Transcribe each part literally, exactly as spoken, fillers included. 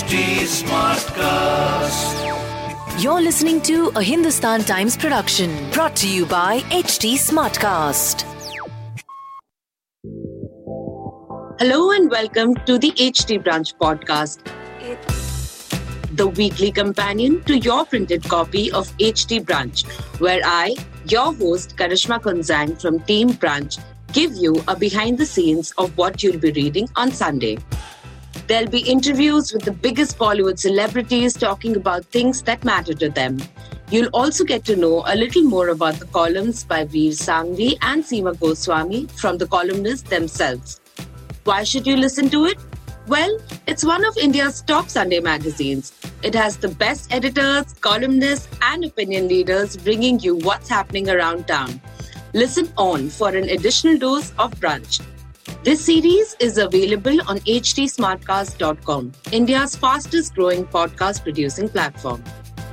H T Smartcast. You're listening to a Hindustan Times production brought to you by H T Smartcast. Hello and welcome to the H T Branch podcast, the weekly companion to your printed copy of H T Branch, where I, your host Karishma Kunzang from Team Branch, give you a behind the scenes of what you'll be reading on Sunday. There'll be interviews with the biggest Bollywood celebrities talking about things that matter to them. You'll also get to know a little more about the columns by Veer Sangvi and Seema Goswami from the columnists themselves. Why should you listen to it? Well, it's one of India's top Sunday magazines. It has the best editors, columnists, and opinion leaders bringing you what's happening around town. Listen on for an additional dose of brunch. This series is available on h t smartcast dot com, India's fastest growing podcast producing platform.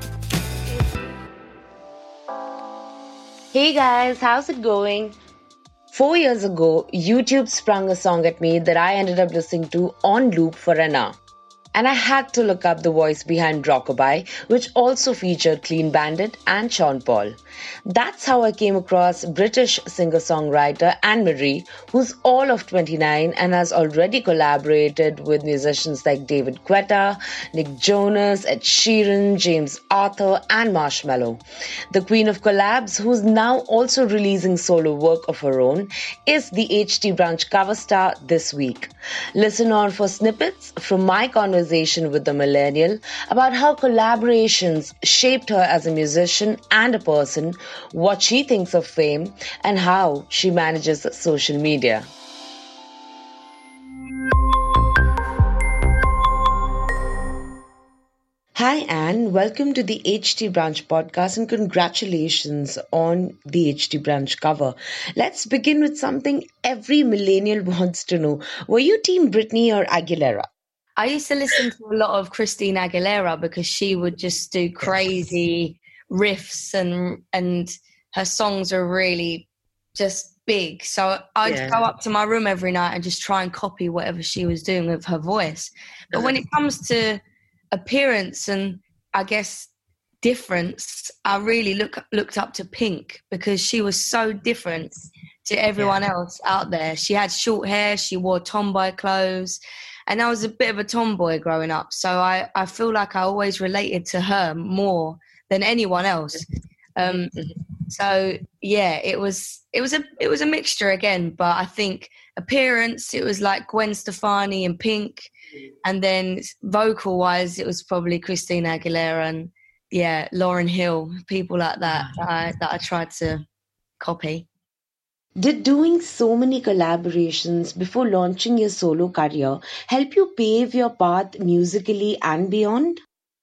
Hey guys, how's it going? Four years ago, YouTube sprung a song at me that I ended up listening to on loop for an hour. And I had to look up the voice behind Rockabye, which also featured Clean Bandit and Sean Paul. That's how I came across British singer-songwriter Anne Marie, who's all of twenty-nine and has already collaborated with musicians like David Guetta, Nick Jonas, Ed Sheeran, James Arthur, and Marshmello. The queen of collabs, who's now also releasing solo work of her own, is the H T Branch cover star this week. Listen on for snippets from my conversation with the millennial about how collaborations shaped her as a musician and a person, what she thinks of fame, and how she manages social media. Hi Anne, welcome to the H T Branch podcast and congratulations on the H T Branch cover. Let's begin with something every millennial wants to know. Were you team Britney or Aguilera? I used to listen to a lot of Christina Aguilera because she would just do crazy riffs and and her songs are really just big. So I'd yeah. go up to my room every night and just try and copy whatever she was doing with her voice. But when it comes to appearance and I guess difference, I really look looked up to Pink because she was so different to everyone yeah. else out there. She had short hair, she wore tomboy clothes. And I was a bit of a tomboy growing up. So I, I feel like I always related to her more than anyone else. Um, so yeah, it was it was a it was a mixture again. But I think appearance, it was like Gwen Stefani and Pink. And then vocal wise, it was probably Christina Aguilera and yeah, Lauryn Hill, people like that that I, that I tried to copy. Did doing so many collaborations before launching your solo career help you pave your path musically and beyond?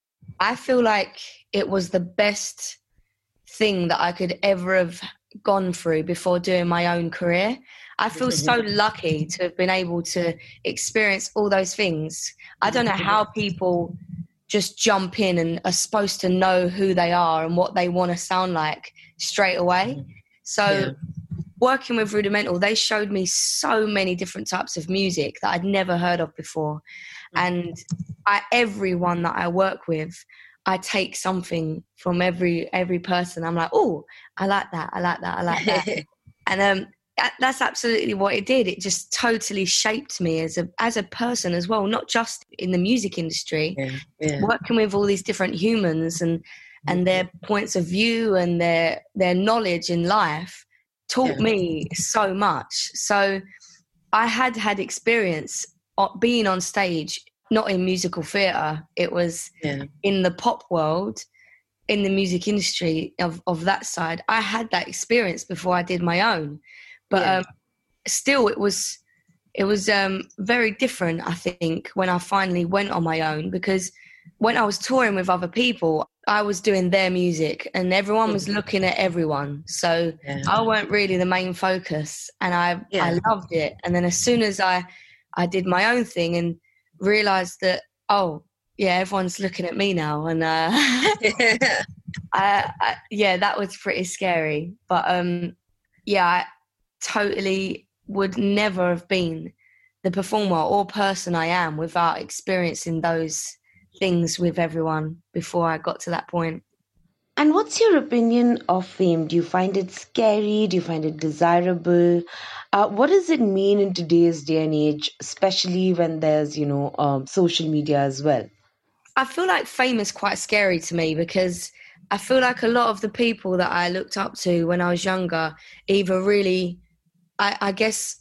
I feel like it was the best thing that I could ever have gone through before doing my own career. I feel so lucky to have been able to experience all those things. I don't know how people just jump in and are supposed to know who they are and what they want to sound like straight away. So yeah. Working with Rudimental, they showed me so many different types of music that I'd never heard of before. And I, everyone that I work with, I take something from every every person. I'm like, oh, I like that, I like that, I like that. and um, that, that's absolutely what it did. It just totally shaped me as a as a person as well, not just in the music industry. Yeah, yeah. Working with all these different humans and and their points of view and their their knowledge in life taught yeah. me so much. So I had had experience being on stage, not in musical theatre. It was yeah. in the pop world, in the music industry of, of that side. I had that experience before I did my own. But yeah. um, still, it was it was um, very different, I think, when I finally went on my own. Because when I was touring with other people, I was doing their music and everyone was looking at everyone. So yeah. I weren't really the main focus and I yeah. I loved it. And then as soon as I, I did my own thing and realised that, oh, yeah, everyone's looking at me now. And uh, I, I, yeah, that was pretty scary. But um, yeah, I totally would never have been the performer or person I am without experiencing those things with everyone before I got to that point. And what's your opinion of fame? Do you find it scary? Do you find it desirable? Uh, what does it mean in today's day and age, especially when there's, you know, um, social media as well? I feel like fame is quite scary to me because I feel like a lot of the people that I looked up to when I was younger, either really, I, I guess,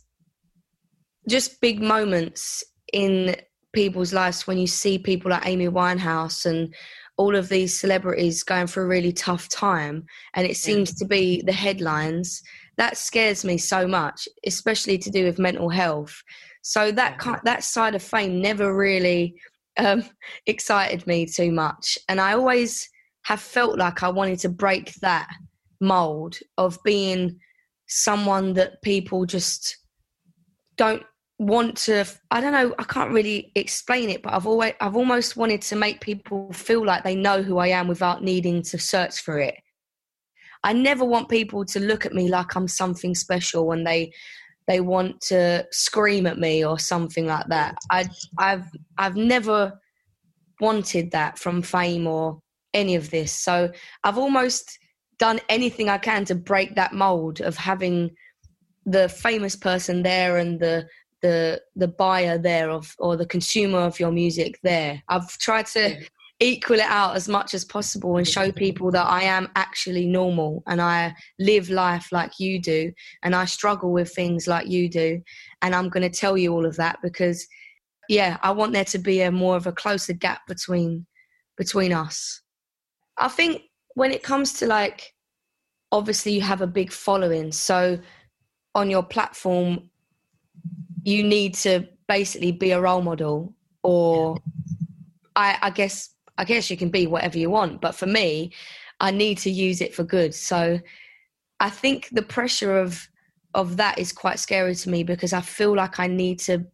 just big moments in people's lives when you see people like Amy Winehouse and all of these celebrities going through a really tough time, and it seems to be the headlines. That scares me so much, especially to do with mental health. So that kind, that side of fame never really um, excited me too much. And I always have felt like I wanted to break that mold of being someone that people just don't want to, I don't know, I can't really explain it, but I've always, I've almost wanted to make people feel like they know who I am without needing to search for it. I never want people to look at me like I'm something special when they they want to scream at me or something like that. I, I've I've never wanted that from fame or any of this. So I've almost done anything I can to break that mold of having the famous person there and the the the buyer there of or the consumer of your music there. I've tried to equal it out as much as possible and show people that I am actually normal and I live life like you do and I struggle with things like you do, and I'm going to tell you all of that because yeah, I want there to be a more of a closer gap between between us. I think when it comes to, like, obviously you have a big following, so on your platform you need to basically be a role model, or I, I guess I guess you can be whatever you want, but for me, I need to use it for good. So I think the pressure of of that is quite scary to me because I feel like I need to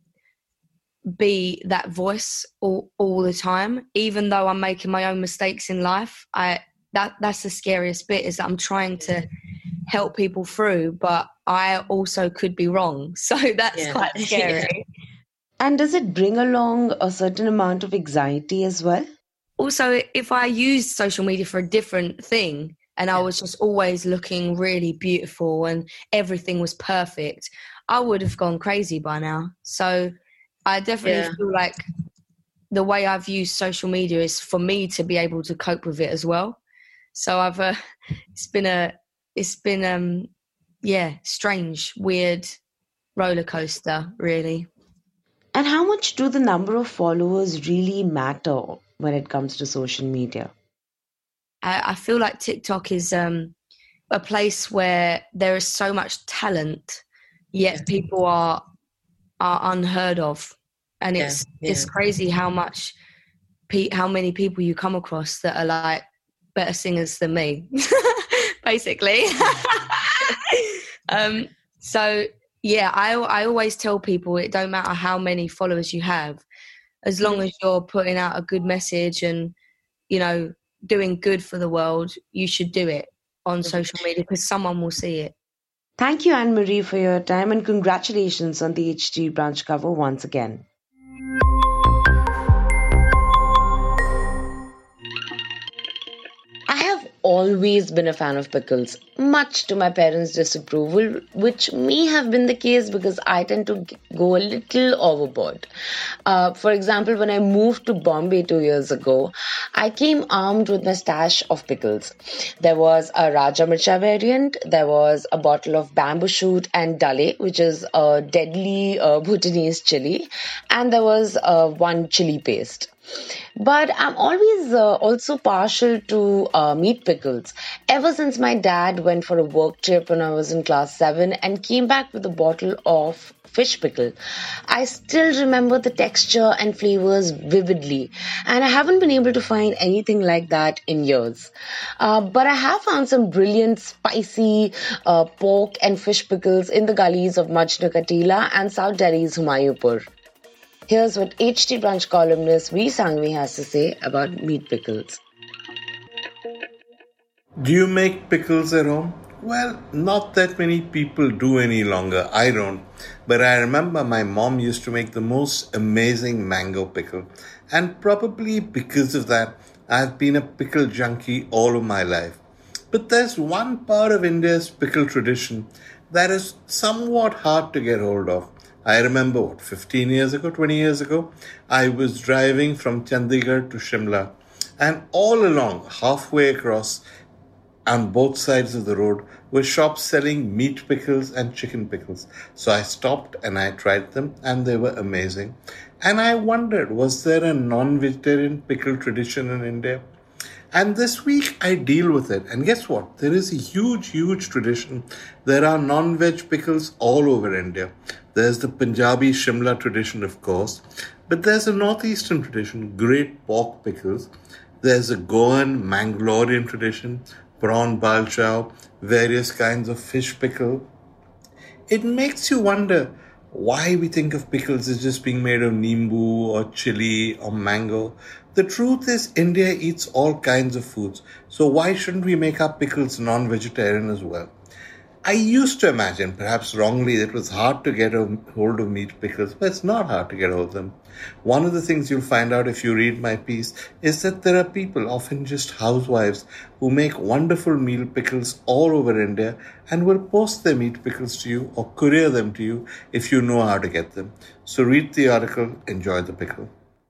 be that voice all, all the time, even though I'm making my own mistakes in life. I that that's the scariest bit, is that I'm trying to help people through, but I also could be wrong. So that's yeah. quite scary. Yeah. And does it bring along a certain amount of anxiety as well? Also, if I used social media for a different thing and yeah. I was just always looking really beautiful and everything was perfect, I would have gone crazy by now. So I definitely yeah. feel like the way I've used social media is for me to be able to cope with it as well. So I've, uh, it's been a, it's been, um, yeah, strange, weird roller coaster, really. And how much do the number of followers really matter when it comes to social media? I, I feel like TikTok is um, a place where there is so much talent, yet people are are unheard of, and it's yeah, yeah. it's crazy how much, pe- how many people you come across that are like better singers than me, basically. um, so. Yeah, I I always tell people it don't matter how many followers you have, as long as you're putting out a good message and, you know, doing good for the world, you should do it on social media because someone will see it. Thank you, Anne-Marie, for your time, and congratulations on the H T Branch cover once again. Always been a fan of pickles, much to my parents' disapproval, which may have been the case because I tend to go a little overboard. Uh, for example, when I moved to Bombay two years ago, I came armed with my stash of pickles. There was a Raja Mircha variant, there was a bottle of bamboo shoot and dale, which is a deadly uh, Bhutanese chili, and there was uh, one chili paste. But I'm always uh, also partial to uh, meat pickles. Ever since my dad went for a work trip when I was in class seven and came back with a bottle of fish pickle, I still remember the texture and flavors vividly, and I haven't been able to find anything like that in years. Uh, but I have found some brilliant spicy uh, pork and fish pickles in the gullies of Majnu Katila and South Delhi's Humayunpur. Here's what H T Branch columnist V. Sangvi has to say about meat pickles. Do you make pickles at home? Well, not that many people do any longer. I don't. But I remember my mom used to make the most amazing mango pickle. And probably because of that, I've been a pickle junkie all of my life. But there's one part of India's pickle tradition that is somewhat hard to get hold of. I remember, what, fifteen years ago, twenty years ago, I was driving from Chandigarh to Shimla. And all along, halfway across, on both sides of the road, were shops selling meat pickles and chicken pickles. So I stopped and I tried them, and they were amazing. And I wondered, was there a non-vegetarian pickle tradition in India? And this week I deal with it. And guess what? There is a huge, huge tradition. There are non-veg pickles all over India. There's the Punjabi Shimla tradition, of course. But there's a northeastern tradition, great pork pickles. There's a Goan Mangalorean tradition, prawn bal chow, various kinds of fish pickle. It makes you wonder why we think of pickles as just being made of nimbu or chili or mango. The truth is, India eats all kinds of foods, so why shouldn't we make our pickles non-vegetarian as well? I used to imagine, perhaps wrongly, that it was hard to get a hold of meat pickles, but it's not hard to get hold of them. One of the things you'll find out if you read my piece is that there are people, often just housewives, who make wonderful meal pickles all over India and will post their meat pickles to you or courier them to you if you know how to get them. So read the article, enjoy the pickle.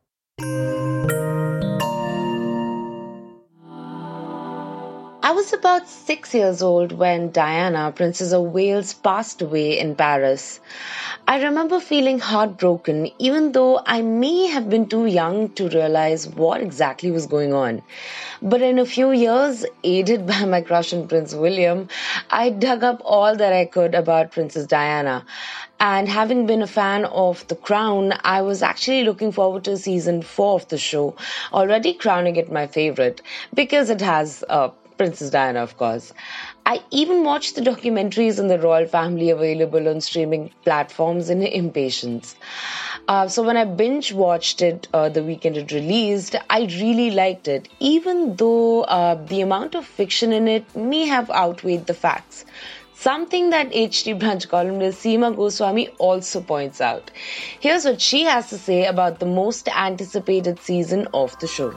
I was about six years old when Diana, Princess of Wales, passed away in Paris. I remember feeling heartbroken, even though I may have been too young to realize what exactly was going on. But in a few years, aided by my crush on Prince William, I dug up all that I could about Princess Diana. And having been a fan of The Crown, I was actually looking forward to season four of the show, already crowning it my favorite, because it has uh, Princess Diana, of course. I even watched the documentaries on the royal family available on streaming platforms in impatience. Uh, so when I binge watched it uh, the weekend it released, I really liked it, even though uh, the amount of fiction in it may have outweighed the facts. Something that H T Branch columnist Seema Goswami also points out. Here's what she has to say about the most anticipated season of the show.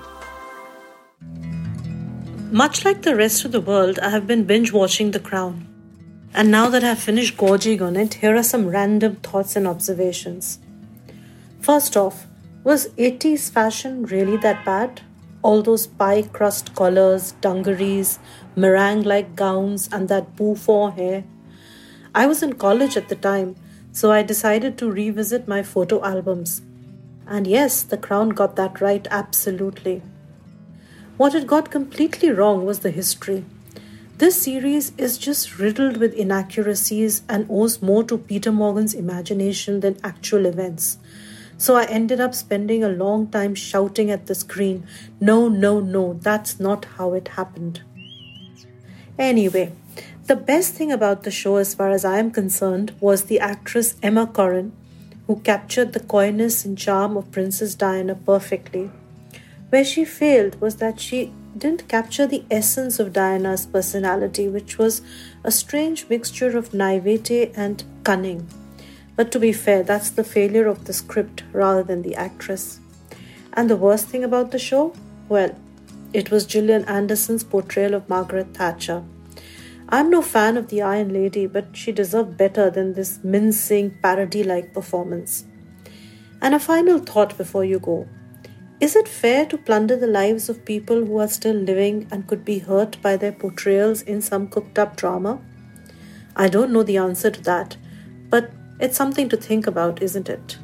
Much like the rest of the world, I have been binge-watching The Crown. And now that I've finished gorging on it, here are some random thoughts and observations. First off, was eighties fashion really that bad? All those pie crust collars, dungarees, meringue-like gowns, and that bouffant hair. I was in college at the time, so I decided to revisit my photo albums. And yes, The Crown got that right absolutely. What it got completely wrong was the history. This series is just riddled with inaccuracies and owes more to Peter Morgan's imagination than actual events. So I ended up spending a long time shouting at the screen, no, no, no, that's not how it happened. Anyway, the best thing about the show as far as I am concerned was the actress Emma Corrin, who captured the coyness and charm of Princess Diana perfectly. Where she failed was that she didn't capture the essence of Diana's personality, which was a strange mixture of naivete and cunning. But to be fair, that's the failure of the script rather than the actress. And the worst thing about the show? Well, it was Gillian Anderson's portrayal of Margaret Thatcher. I'm no fan of the Iron Lady, but she deserved better than this mincing, parody-like performance. And a final thought before you go. Is it fair to plunder the lives of people who are still living and could be hurt by their portrayals in some cooked-up drama? I don't know the answer to that, but it's something to think about, isn't it?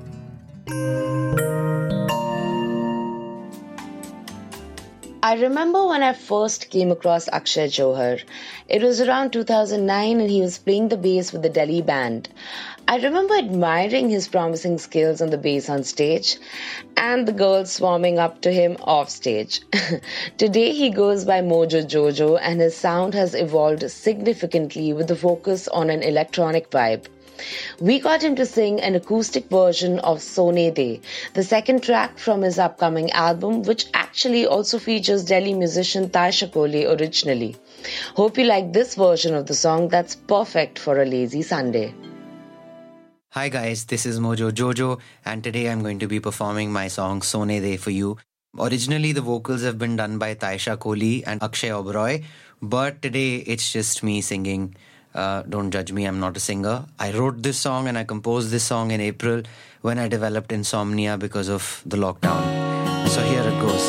I remember when I first came across Akshay Johar. It was around two thousand nine and he was playing the bass with the Delhi band. I remember admiring his promising skills on the bass on stage and the girls swarming up to him off stage. Today he goes by Mojo Jojo and his sound has evolved significantly with the focus on an electronic vibe. We got him to sing an acoustic version of Sone De, the second track from his upcoming album, which actually also features Delhi musician Taisha Kohli originally. Hope you like this version of the song that's perfect for a lazy Sunday. Hi guys, this is Mojo Jojo, and today I'm going to be performing my song Sone De for you. Originally, the vocals have been done by Taisha Kohli and Akshay Oberoi, but today it's just me singing. Uh, don't judge me, I'm not a singer. I wrote this song and I composed this song in April when I developed insomnia because of the lockdown. So here it goes.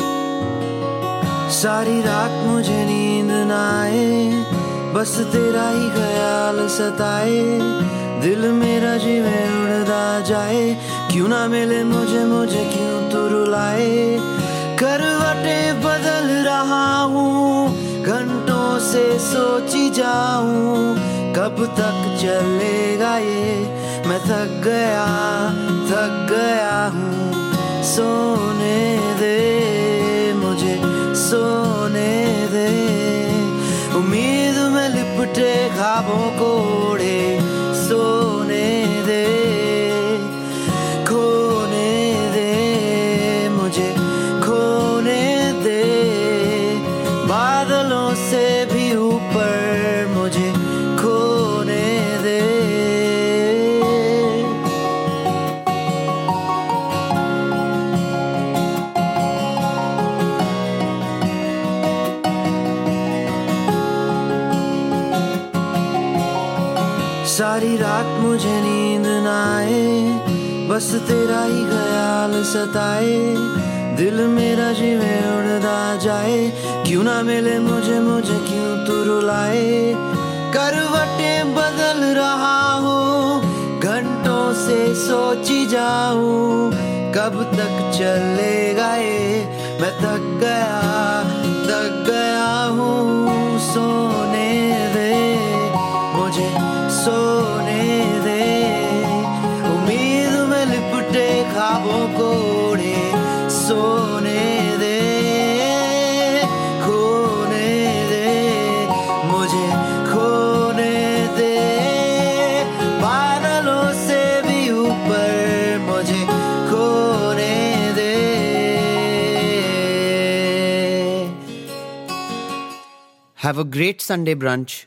सारी रात मुझे नींद ना आए, बस तेरा ही ख्याल सताए, दिल मेरा जीवे उड़दा जाए, क्यों ना मिले मुझे मुझे क्यों तू रुलाए, करवटें बदल रहा हूँ, घंटों से सोची जाऊं, कब तक चलेगा ये, मैं थक गया थक गया हूँ, सोने दे मुझे सोने दे, उम्मीद में लिपटे ख्वाबों को ओढ़े, सोने दे खोने दे मुझे खोने दे, बादलों से भी ऊपर मुझे खोने दे. सारी रात मुझे नींद ना आए, बस तेरा ही ख्याल सताए, दिल मेरा जीवे उड़दा जाए, क्यों ना मिले मुझे मुझे क्यों तू रुलाए, करवटें बदल रहा हूँ, घंटों से सोची जाऊं, कब तक चलेगा ये, मैं थक गया थक गया हूँ, सोने दे मुझे सोने दे, उम्मीद में लिपटे ख्वाबों को ओढ़े, सोने दे खोने दे मुझे खोने दे, बादलों से भी ऊपर मुझे खोने दे. Have a great Sunday brunch.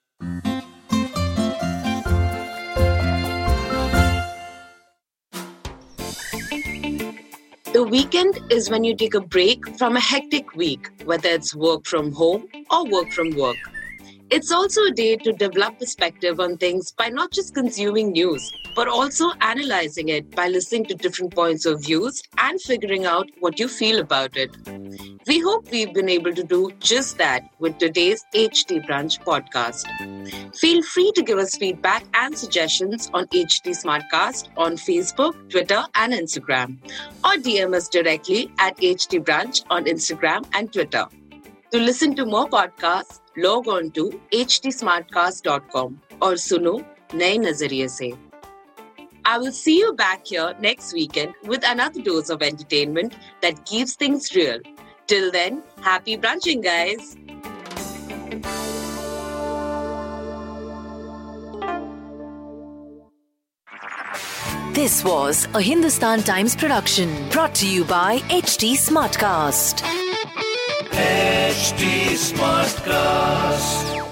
The weekend is when you take a break from a hectic week, whether it's work from home or work from work. It's also a day to develop perspective on things by not just consuming news, but also analyzing it by listening to different points of views and figuring out what you feel about it. We hope we've been able to do just that with today's H T Brunch podcast. Feel free to give us feedback and suggestions on H T Smartcast on Facebook, Twitter, and Instagram, or D M us directly at H T Brunch on Instagram and Twitter. To listen to more podcasts, log on to h t smartcast dot com or suno naye nazariye se. I will see you back here next weekend with another dose of entertainment that keeps things real. Till then, happy brunching, guys. This was a Hindustan Times production brought to you by H T Smartcast. H T Smartcast.